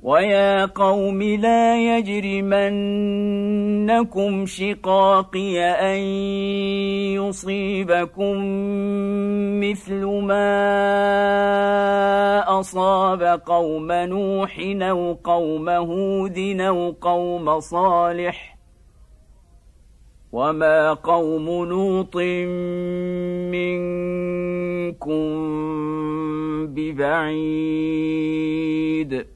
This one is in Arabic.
ويا قوم لا يجرمنكم شقاقي أن يصيبكم مثل ما أصاب قوم نوح أو قوم هود أو قوم صالح وما قوم لوط منكم ببعيد